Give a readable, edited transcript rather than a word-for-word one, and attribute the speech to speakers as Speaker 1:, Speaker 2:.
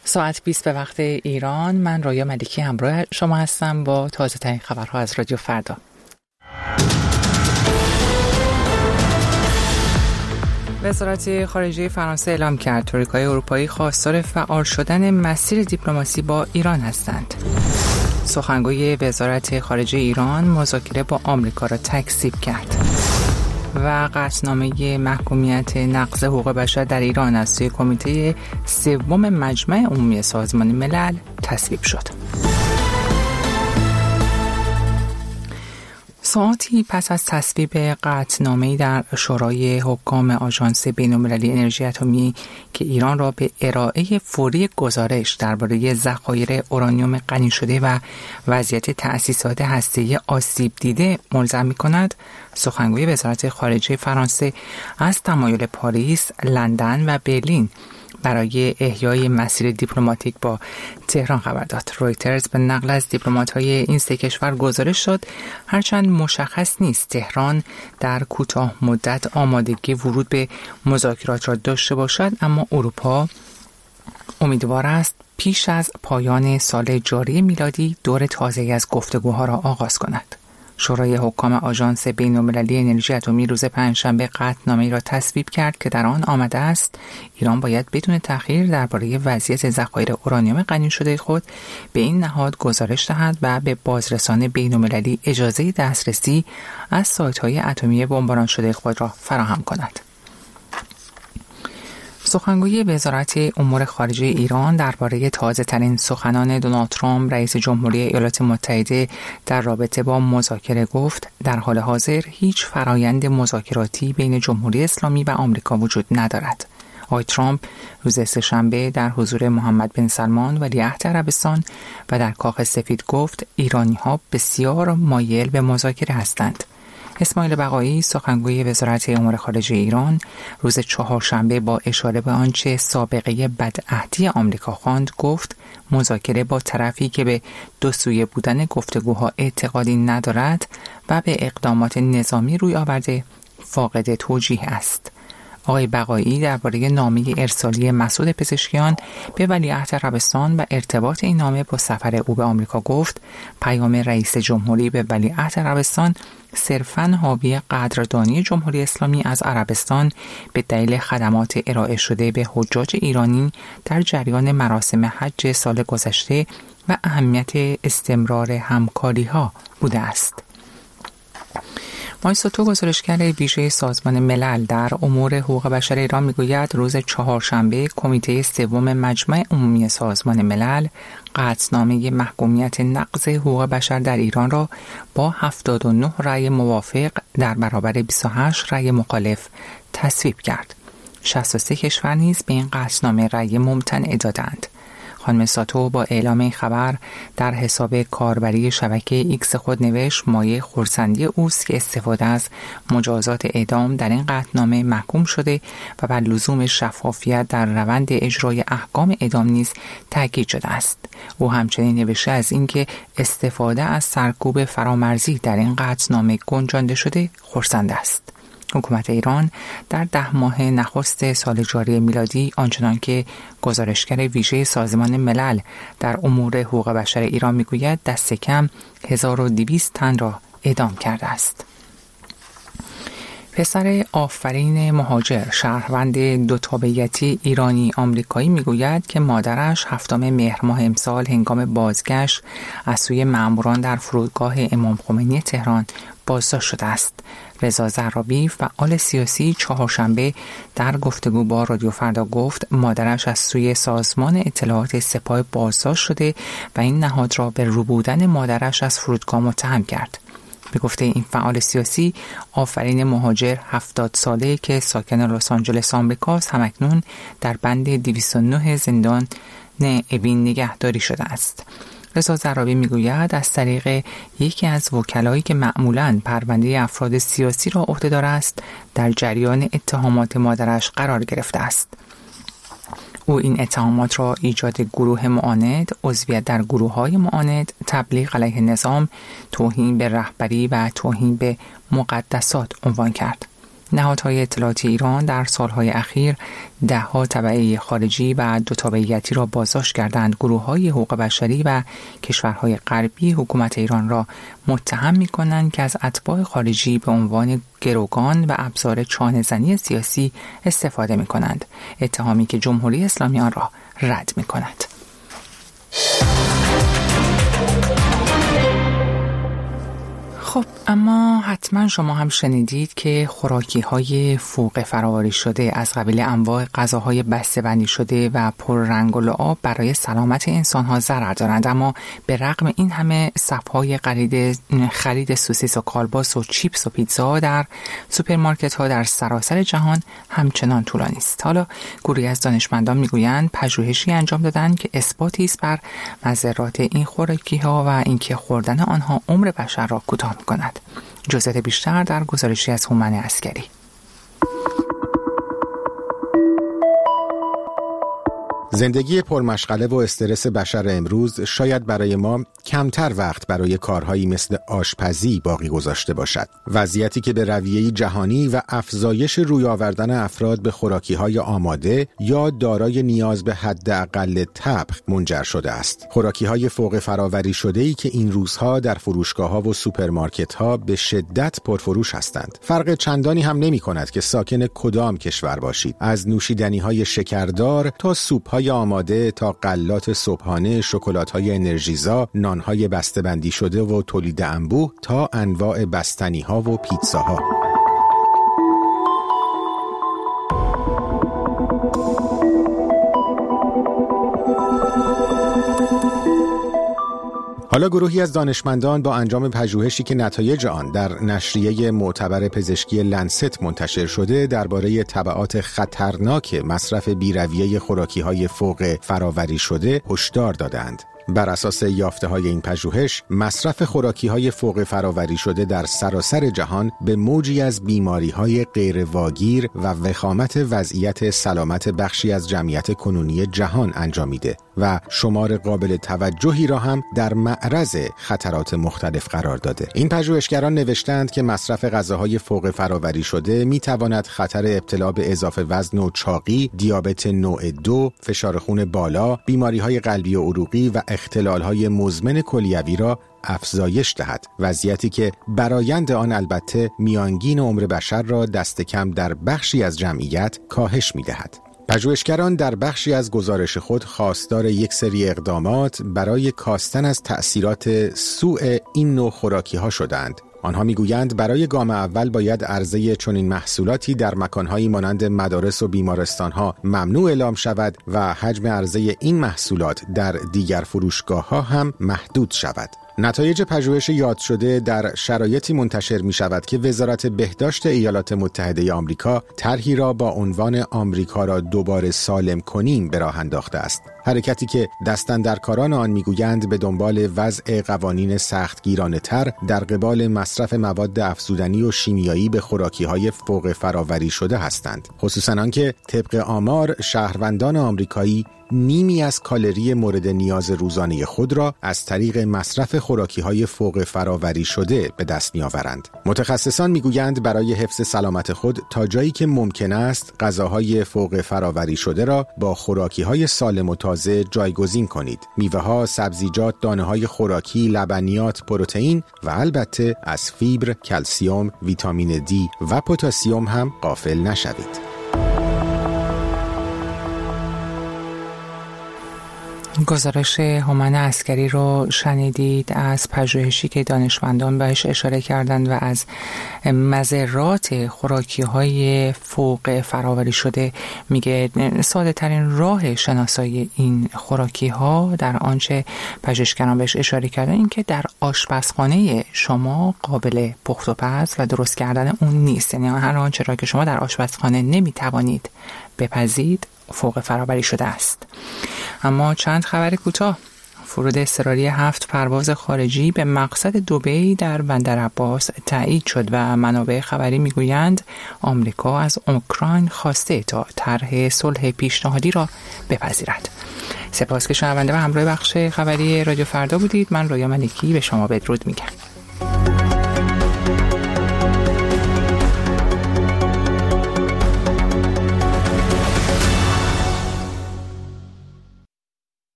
Speaker 1: ساعت 20 به وقت ایران. من رویا ملکی همراه شما هستم با تازه ترین خبرها از رادیو فردا. وزارت خارجه فرانسه اعلام کرد توریکای اروپایی خواستار فعال شدن مسیر دیپلماسی با ایران هستند. سخنگوی وزارت خارجه ایران مذاکره با آمریکا را تکذیب کرد و قطعنامه محکومیت نقض حقوق بشر در ایران از سوی کمیته سوم مجمع عمومی سازمان ملل تصویب شد. ساعتی پس از تصویب قطعنامه‌ای در شورای حکام آژانس بین‌المللی انرژی اتمی که ایران را به ارائه فوری گزارش درباره ذخایر اورانیوم غنی شده و وضعیت تأسیسات هسته‌ای آسیب دیده ملزم می‌کند، سخنگوی وزارت خارجه فرانسه از تمایل پاریس، لندن و برلین برای احیای مسیر دیپلماتیک با تهران خبر داد. رویترز به نقل از دیپلمات‌های این سه کشور گزارش داد هرچند مشخص نیست تهران در کوتاه مدت آمادگی ورود به مذاکرات را داشته باشد، اما اروپا امیدوار است پیش از پایان سال جاری میلادی دور تازه‌ای از گفتگوها را آغاز کند. شورای حکام آژانس بین‌المللی انرژی اتمی روز پنجشنبه قطعنامه‌ای را تصویب کرد که در آن آمده است ایران باید بدون تأخیر درباره وضعیت ذخایر اورانیوم غنی شده خود به این نهاد گزارش دهد و به بازرسان بین‌المللی اجازه دسترسی از سایت‌های اتمی بمباران شده خود را فراهم کند. سخنگوی وزارت امور خارجه ایران درباره تازه‌ترین سخنان دونالد ترامپ رئیس جمهوری ایالات متحده در رابطه با مذاکره گفت در حال حاضر هیچ فرایند مذاکراتی بین جمهوری اسلامی و آمریکا وجود ندارد. آقای ترامپ روز سه‌شنبه در حضور محمد بن سلمان ولیعهد عربستان و در کاخ سفید گفت ایرانی‌ها بسیار مایل به مذاکره هستند. اسماعیل بقایی سخنگوی وزارت امور خارجه ایران روز چهارشنبه با اشاره به آنچه سابقه بدعهدی آمریکا خواند گفت مذاکره با طرفی که به دو سویه بودن گفتگوها اعتقادی ندارد و به اقدامات نظامی روی آورده فاقد توجیه است. آقای بقایی درباره نامه ارسالی مسعود پزشکیان به ولیعهد عربستان و ارتباط این نامه با سفر او به آمریکا گفت پیام رئیس جمهوری به ولیعهد عربستان صرفاً حاوی قدردانی جمهوری اسلامی از عربستان به دلیل خدمات ارائه شده به حجاج ایرانی در جریان مراسم حج سال گذشته و اهمیت استمرار همکاری‌ها بوده است. مایسوتو گزارشگر ویژه سازمان ملل در امور حقوق بشر ایران میگوید روز چهارشنبه کمیته سوم مجمع عمومی سازمان ملل قطعنامه محکومیت نقض حقوق بشر در ایران را با 79 رأی موافق در برابر 28 رأی مخالف تصویب کرد. 63 کشور نیز به این قطعنامه رأی ممتنع دادند. خانم ساتو با اعلام این خبر در حساب کاربری شبکه ایکس خود نوشت مایه خرسندی اوست که استفاده از مجازات اعدام در این قطعنامه محکوم شده و بر لزوم شفافیت در روند اجرای احکام اعدام نیز تاکید شده است. او همچنین نوشته از اینکه استفاده از سرکوب فرامرزی در این قطعنامه گنجانده شده خرسند است. حکومت ایران در 10 ماه نخست سال جاری میلادی آنچنان که گزارشگر ویژه سازمان ملل در امور حقوق بشر ایران میگوید دست کم 1200 تن را اعدام کرده است. پسر آفرین مهاجر شهروند دو تابعیتی ایرانی آمریکایی میگوید که مادرش 7 مهر ماه امسال هنگام بازگشت از سوی ماموران در فرودگاه امام خمینی تهران بازداشت شده است. رضا زهرابی فعال سیاسی چهارشنبه در گفتگو با رادیو فردا گفت مادرش از سوی سازمان اطلاعات سپاه بازداشت شده و این نهاد را به ربودن مادرش از فرودگاه متهم کرد. به گفته این فعال سیاسی آفرین مهاجر 70 ساله که ساکن لس آنجلس آمریکاست همکنون در بند 209 زندان اوین نگهداری شده است. رضا زرابی میگوید از طریق یکی از وکلایی که معمولاً پرونده افراد سیاسی را عهده‌دار است در جریان اتهامات مادرش قرار گرفته است. او این اتهامات را ایجاد گروه معاند، عضویت در گروه‌های معاند، تبلیغ علیه نظام، توهین به رهبری و توهین به مقدسات عنوان کرد. نهادهای اطلاعاتی ایران در سالهای اخیر ده‌ها تبعه خارجی و دو تابعیتی را بازداشت کردند. گروه‌های حقوق بشری و کشورهای غربی حکومت ایران را متهم می‌کنند که از اتباع خارجی به عنوان گروگان و ابزار چانه‌زنی سیاسی استفاده می‌کنند، اتهامی که جمهوری اسلامی آن را رد می‌کند. خب اما حتما شما هم شنیدید که خوراکی‌های فوق فراوری شده از قبیل انواع غذاهای بسته‌بندی شده و پر رنگ و لعاب برای سلامت انسان‌ها ضرر دارند، اما به رغم این همه صف‌های خرید سوسیس و کالباس و چیپس و پیتزا در سوپرمارکت‌ها در سراسر جهان همچنان طولانی است. حالا گروهی از دانشمندان می‌گویند پژوهشی انجام دادند که اثباتی است بر مضرات این خوراکی‌ها و اینکه خوردن آنها عمر بشر را کوتاه می‌کند. جزئیات بیشتر در گزارشی از هومن عسکری.
Speaker 2: زندگی پرمشغله و استرس بشر امروز شاید برای ما کمتر وقت برای کارهایی مثل آشپزی باقی گذاشته باشد. وضعیتی که به رویه‌ای جهانی و افزایش روی آوردن افراد به خوراکی‌های آماده یا دارای نیاز به حداقل طبخ منجر شده است. خوراکی‌های فوق فراوری شده‌ای که این روزها در فروشگاه‌ها و سوپرمارکت‌ها به شدت پرفروش هستند. فرق چندانی هم نمی‌کند که ساکن کدام کشور باشید. از نوشیدنی‌های شکردار تا سوپ‌های آماده تا غلات صبحانه، شکلات‌های انرژیزا، نان‌های بسته‌بندی شده و تولید انبوه تا انواع بستنی‌ها و پیتزاها. حالا گروهی از دانشمندان با انجام پژوهشی که نتایج آن در نشریه معتبر پزشکی لنست منتشر شده درباره تبعات خطرناک مصرف بی‌رویه خوراکی‌های فوق فراوری شده هشدار دادند. بر اساس یافته‌های این پژوهش، مصرف خوراکی‌های فوق فراوری شده در سراسر جهان به موجی از بیماری‌های غیرواگیر و وخامت وضعیت سلامت بخشی از جمعیت کنونی جهان انجامیده و شمار قابل توجهی را هم در معرض خطرات مختلف قرار داده. این پژوهشگران نوشتند که مصرف غذاهای فوق فراوری شده می‌تواند خطر ابتلا به اضافه وزن و چاقی، دیابت نوع 2، فشار خون بالا، بیماری‌های قلبی و عروقی و اختلال‌های مزمن کلیوی را افزایش دهد، وضعیتی که برآیند آن البته میانگین عمر بشر را دست کم در بخشی از جمعیت کاهش می‌دهد. پژوهشگران در بخشی از گزارش خود خواستار یک سری اقدامات برای کاستن از تأثیرات سوء این نوع خوراکی‌ها شدند. آنها میگویند برای گام اول باید عرضه چنین محصولاتی در مکانهایی مانند مدارس و بیمارستانها ممنوع اعلام شود و حجم عرضه این محصولات در دیگر فروشگاه‌ها هم محدود شود. نتایج پژوهش یاد شده در شرایطی منتشر می شود که وزارت بهداشت ایالات متحده آمریکا طرحی را با عنوان آمریکا را دوباره سالم کنیم به راه انداخته است. حرکتی که دستاندرکاران آن میگویند به دنبال وضع قوانین سختگیرانه‌تر در قبال مصرف مواد افزودنی و شیمیایی به خوراکی‌های فوق فراوری شده هستند. خصوصاً آنکه طبق آمار شهروندان آمریکایی نیمی از کالری مورد نیاز روزانه خود را از طریق مصرف خوراکی‌های فوق فراوری شده به دست می‌آورند. متخصصان می‌گویند برای حفظ سلامت خود تا جایی که ممکن است غذاهای فوق فراوری شده را با خوراکی‌های سالم و تازه جایگزین کنید. میوه‌ها، سبزیجات، دانه‌های خوراکی، لبنیات، پروتئین و البته از فیبر، کلسیم، ویتامین دی و پتاسیم هم غافل نشوید.
Speaker 1: گزارش هومن عسکری رو شنیدید از پژوهشی که دانشمندان بهش اشاره کردند و از مضرات خوراکی‌های فوق فراوری شده. میگه ساده ترین راه شناسایی این خوراکی‌ها در آنچه پژوهشگران بهش اشاره کردن این که در آشپزخانه شما قابل پخت و پز و درست کردن اون نیست. یعنی هر آنچه را که شما در آشپزخانه نمیتوانید بپزید فوق فراوری شده است. اما چند خبر کوتاه. فرود اضطراری 7 پرواز خارجی به مقصد دبی در بندر عباس تایید شد و منابع خبری میگویند آمریکا از اوکراین خواسته تا طرح صلح پیشنهادی را بپذیرد. سپاس که شنونده و همراه بخش خبری رادیو فردا بودید. من رویا ملکی به شما بدرود میگم.